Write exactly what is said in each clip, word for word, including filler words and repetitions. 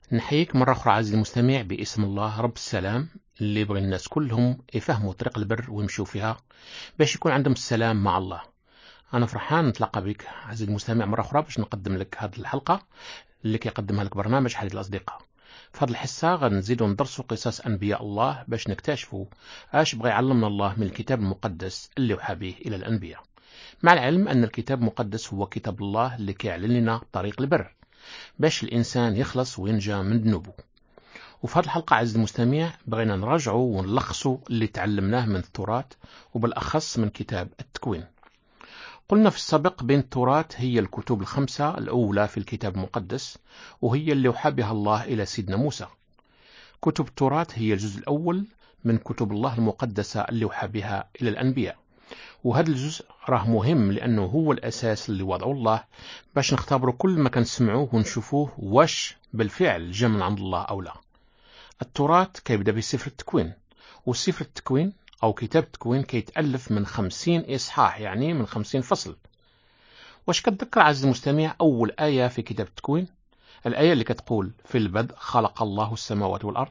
نحييك مرة أخرى عزيزي المستمع باسم الله رب السلام اللي يبغي الناس كلهم يفهموا طريق البر ويمشوا فيها باش يكون عندهم السلام مع الله. أنا فرحان نتلاقى بك عزيزي المستمع مرة أخرى باش نقدم لك هذه الحلقة اللي كيقدمها لك برنامج حديث الأصدقاء. في هذه الحصة غنزيدو ندرسوا قصص أنبياء الله باش نكتشفوا اش بغى يعلمنا الله من الكتاب المقدس اللي وحى به إلى الأنبياء، مع العلم أن الكتاب المقدس هو كتاب الله اللي كيعلن لنا طريق البر باش الإنسان يخلص وينجى من ذنوبه. وفي هذه الحلقة عزيزي المستمع بغينا نراجعوا ونلخصوا اللي تعلمناه من التراث وبالأخص من كتاب التكوين. قلنا في السابق بين التراث هي الكتب الخمسة الأولى في الكتاب المقدس وهي اللي وحى بها الله إلى سيدنا موسى. كتب التراث هي الجزء الأول من كتب الله المقدسة اللي وحى بها إلى الأنبياء، وهذا الجزء راه مهم لأنه هو الأساس اللي وضعه الله باش نختبروا كل ما كنسمعوه ونشوفوه واش بالفعل جاء من عند الله أو لا. التراث كيبدأ بسفر التكوين، وسفر التكوين أو كتاب التكوين كيتألف من خمسين إصحاح، يعني من خمسين فصل. واش كتذكر عزيزي المستمع أول آية في كتاب التكوين؟ الآية اللي كتقول في البدء خلق الله السماوات والأرض.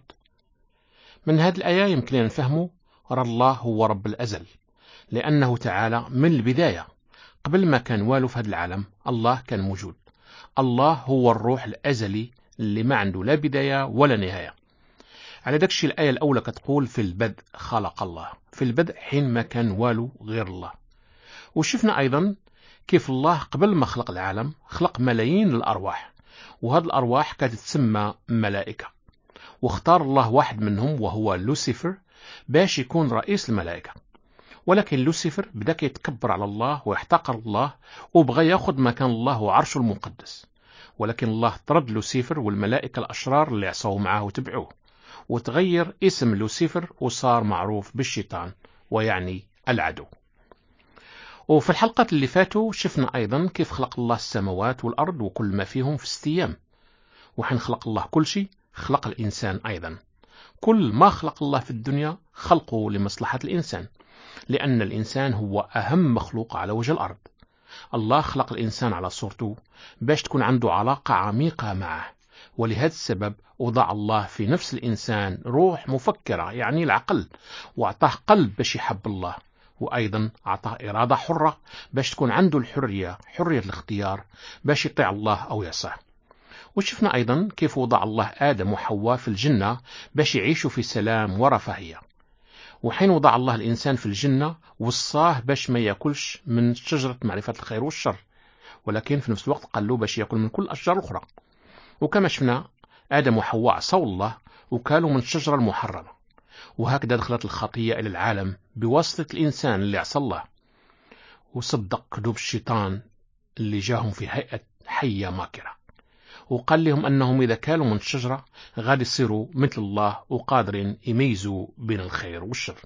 من هذه الآية يمكن أن نفهموا رأى الله هو رب الأزل، لأنه تعالى من البداية قبل ما كان والو في هذا العالم الله كان موجود. الله هو الروح الأزلي اللي ما عنده لا بداية ولا نهاية. على داكشي الآية الأولى كتقول في البدء خلق الله، في البدء حين ما كان والو غير الله. وشفنا أيضا كيف الله قبل ما خلق العالم خلق ملايين الأرواح، وهذه الأرواح كانت تسمى ملائكة، واختار الله واحد منهم وهو لوسيفر باش يكون رئيس الملائكة. ولكن لوسيفر بدا كيتكبر على الله ويحتقر الله وبغى ياخذ مكان الله وعرشه المقدس، ولكن الله طرد لوسيفر والملائكة الأشرار اللي عصوا معه وتبعوه، وتغير اسم لوسيفر وصار معروف بالشيطان ويعني العدو. وفي الحلقات اللي فاتوا شفنا أيضا كيف خلق الله السماوات والأرض وكل ما فيهم في ست أيام. وحين خلق الله كل شيء خلق الإنسان أيضا. كل ما خلق الله في الدنيا خلقه لمصلحة الإنسان، لأن الإنسان هو أهم مخلوق على وجه الأرض. الله خلق الإنسان على صورته باش تكون عنده علاقة عميقة معه، ولهذا السبب وضع الله في نفس الإنسان روح مفكرة يعني العقل، وأعطاه قلب باش يحب الله، وأيضا أعطاه إرادة حرة باش تكون عنده الحرية حرية الاختيار باش يطيع الله أو يعصاه. وشفنا أيضا كيف وضع الله آدم وحواء في الجنة باش يعيشوا في سلام ورفاهية. وحين وضع الله الإنسان في الجنة وصاه باش ما يأكلش من شجرة معرفة الخير والشر، ولكن في نفس الوقت قال له باش يأكل من كل الأشجار الأخرى. وكما شفنا آدم وحواء عصوا الله وكانوا من الشجرة المحرمة، وهكذا دخلت الخطية إلى العالم بواسطة الإنسان اللي عصى الله وصدق كذوب الشيطان اللي جاهم في هيئة حية ماكرة، وقال لهم أنهم إذا كانوا من الشجرة غادي يصيروا مثل الله وقادرين يميزوا بين الخير والشر.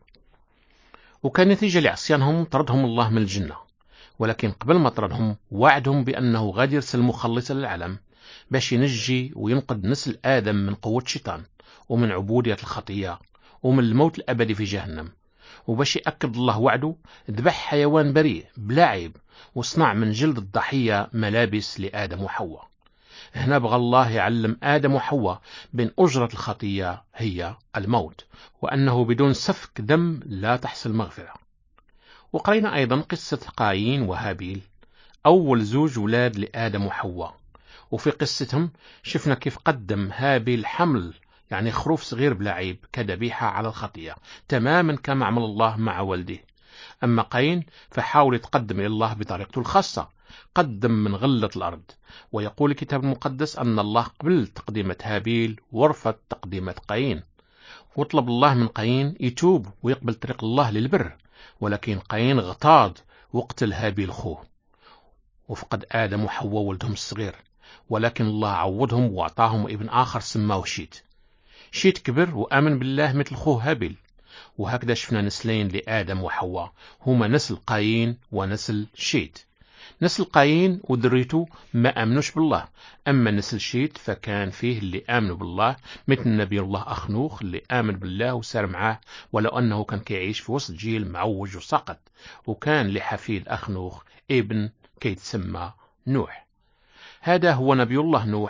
وكان نتيجة لعصيانهم طردهم الله من الجنة، ولكن قبل ما طردهم وعدهم بأنه غادي يرسل مخلصا للعالم باش ينجي وينقذ نسل آدم من قوة الشيطان ومن عبودية الخطية ومن الموت الأبدي في جهنم. وباش يأكد الله وعده ذبح حيوان بريء بلا عيب وصنع من جلد الضحية ملابس لآدم وحواء. هنا بغى الله يعلم آدم وحواء بأن أجرة الخطية هي الموت، وأنه بدون سفك دم لا تحصل مغفرة. وقرينا أيضا قصة قايين وهابيل، أول زوج ولاد لآدم وحواء. وفي قصتهم شفنا كيف قدم هابيل حمل يعني خروف صغير بلا عيب كذبيحة على الخطية تماما كما عمل الله مع والده. أما قايين فحاول يتقدم إلى الله بطريقته الخاصة، قدم من غلة الأرض. ويقول الكتاب المقدس أن الله قبل تقديمة هابيل ورفض تقديمة قايين، وطلب الله من قايين يتوب ويقبل طريق الله للبر، ولكن قايين اغتاظ وقتل هابيل خوه. وفقد آدم وحواء ولدهم الصغير، ولكن الله عوضهم وأعطاهم ابن آخر سماه شيت. شيت كبر وآمن بالله مثل خوه هابيل، وهكذا شفنا نسلين لآدم وحواء هما نسل قايين ونسل شيت. نسل قايين وذريته ما آمنوش بالله، أما نسل شيت فكان فيه اللي آمنوا بالله مثل نبي الله أخنوخ اللي آمن بالله وسار معاه، ولو أنه كان كيعيش في وسط جيل معوج وسقط. وكان لحفيد أخنوخ ابن كيتسمى نوح. هذا هو نبي الله نوح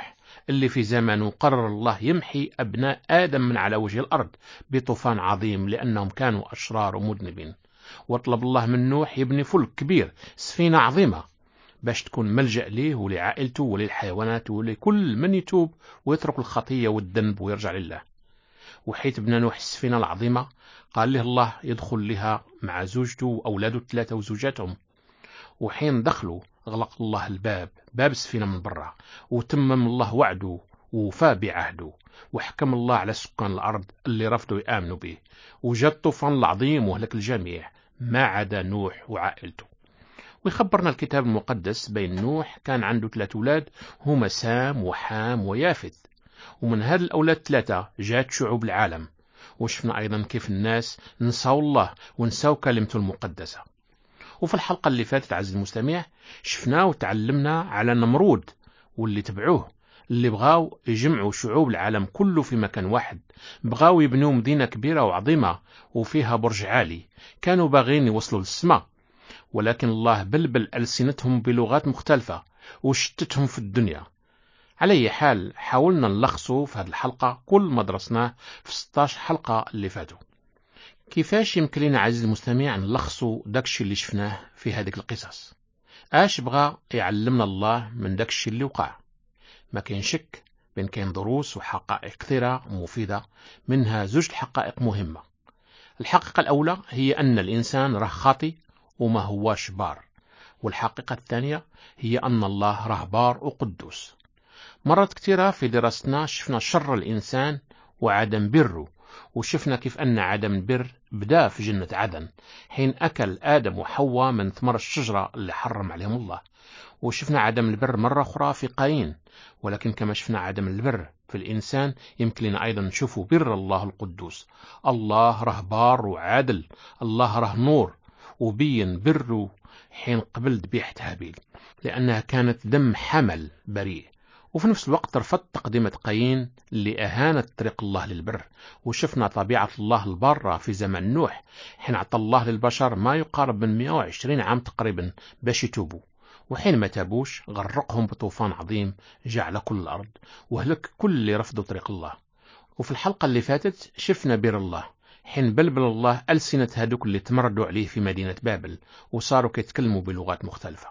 اللي في زمانه قرر الله يمحي أبناء آدم من على وجه الأرض بطوفان عظيم لأنهم كانوا أشرار ومذنبين، وطلب الله من نوح يبني فلك كبير، سفينة عظيمة، باش تكون ملجأ ليه ولعائلته وللحيوانات ولكل من يتوب ويترك الخطية والذنب ويرجع لله. وحيث بنى نوح السفينة العظيمة قال له الله يدخل لها مع زوجته وأولاده الثلاثة وزوجاتهم. وحين دخلوا غلق الله الباب باب السفينة من برا، وتمم الله وعده ووفى بعهده، وحكم الله على سكان الأرض اللي رفضوا يآمنوا به، وجاء الطوفان العظيم وهلك الجميع ما عدا نوح وعائلته. ويخبرنا الكتاب المقدس بين نوح كان عنده ثلاث أولاد هما سام وحام ويافث، ومن هذه الأولاد ثلاثة جاءت شعوب العالم. وشفنا أيضا كيف الناس نسوا الله ونسوا كلمته المقدسة. وفي الحلقة اللي فاتت عزيزي المستمع شفنا وتعلمنا على نمرود واللي تبعوه، اللي بغاو يجمعوا شعوب العالم كله في مكان واحد، بغاو يبنوا مدينة كبيرة وعظيمة وفيها برج عالي، كانوا باغين يوصلوا للسماء، ولكن الله بلبل ألسنتهم بلغات مختلفة وشتتهم في الدنيا. على أي حال حاولنا نلخصوا في هذه الحلقة كل ما درسناه في ستة عشر حلقة اللي فاتوا. كيفاش يمكن لنا عزيزي المستمع نلخصوا داكشي اللي شفناه في هذه القصص؟ اش بغى يعلمنا الله من داكشي اللي وقع؟ ما كاين شك بين كاين دروس وحقائق كثيرة مفيدة، منها زوج الحقائق مهمة. الحقيقة الأولى هي أن الإنسان راه خاطي وما هواش بار، والحقيقة الثانية هي أن الله راه بار وقدوس. مرات كثيرة في دراستنا شفنا شر الإنسان وعدم بره، وشفنا كيف أن عدم البر بدأ في جنة عدن حين أكل آدم وحواء من ثمر الشجرة اللي حرم عليهم الله. وشفنا عدم البر مرة أخرى في قايين، ولكن كما شفنا عدم البر في الإنسان يمكن لنا أيضا نشوفوا بر الله القدوس. الله راه بار وعادل، الله راه نور، وبين بره حين قبل ذبيحة هابيل لأنها كانت دم حمل بريء. وفي نفس الوقت رفض تقدمة قايين اللي أهانت طريق الله للبر. وشفنا طبيعة الله البارة في زمن نوح حين أعطى الله للبشر ما يقارب من مئة وعشرين عام تقريبا باش يتوبوا، وحين ما تابوش غرقهم بطوفان عظيم جعل كل الأرض وهلك كل اللي رفضوا طريق الله. وفي الحلقة اللي فاتت شفنا بر الله حين بلبل الله ألسنة هذوك اللي تمردوا عليه في مدينة بابل وصاروا كيتكلموا بلغات مختلفة.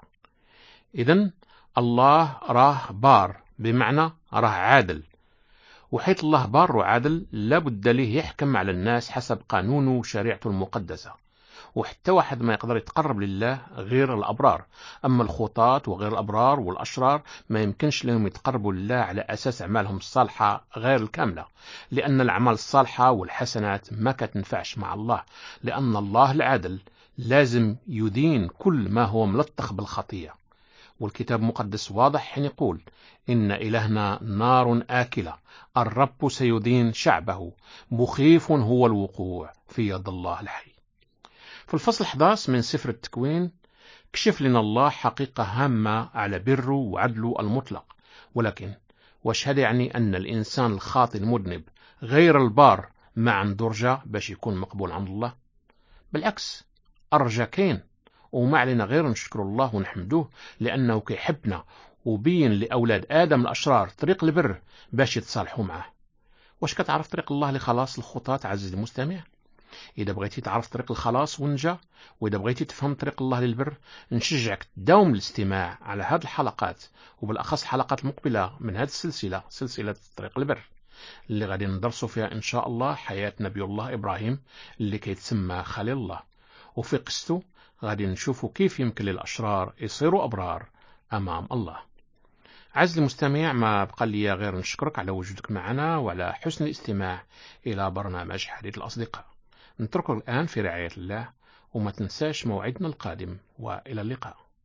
إذن الله راه بار بمعنى راه عادل، وحيث الله بار وعادل لابد ليه يحكم على الناس حسب قانونه وشريعته المقدسة. وحتى واحد ما يقدر يتقرب لله غير الأبرار، أما الخطاة وغير الأبرار والأشرار ما يمكنش لهم يتقربوا لله على أساس أعمالهم الصالحة غير الكاملة، لأن الأعمال الصالحة والحسنات ما كتنفعش مع الله، لأن الله العادل لازم يدين كل ما هو ملطخ بالخطية. والكتاب المقدس واضح حين يقول إن إلهنا نار آكلة، الرب سيدين شعبه، مخيف هو الوقوع في يد الله الحي. في الفصل أحد عشر من سفر التكوين كشف لنا الله حقيقة هامة على بره وعدله المطلق. ولكن واش هذا يعني أن الإنسان الخاطئ المذنب غير البار ما عنده رجاء باش يكون مقبول عند الله؟ بالعكس، الرجاء كاين، وما علينا غير نشكر الله ونحمدوه لأنه كيحبنا وبين لأولاد آدم الأشرار طريق البر باش يتصالحوا معه. واش كتعرف طريق الله لخلاص الخطاة عزيزي المستمع؟ إذا بغيتي تعرف طريق الخلاص ونجا، وإذا بغيتي تفهم طريق الله للبر، نشجعك تداوم الاستماع على هذه الحلقات، وبالأخص الحلقات المقبلة من هذه السلسلة، سلسلة طريق البر، اللي غادي ندرسوا فيها إن شاء الله حياة نبي الله إبراهيم اللي كيتسمى خليل الله. وفي قصته غادي نشوفوا كيف يمكن للأشرار يصيروا أبرار أمام الله. عزيزي المستمع، ما بقى لي غير نشكرك على وجودك معنا وعلى حسن الاستماع إلى برنامج حديث الأصدقاء. نتركك الآن في رعاية الله، وما تنساش موعدنا القادم، وإلى اللقاء.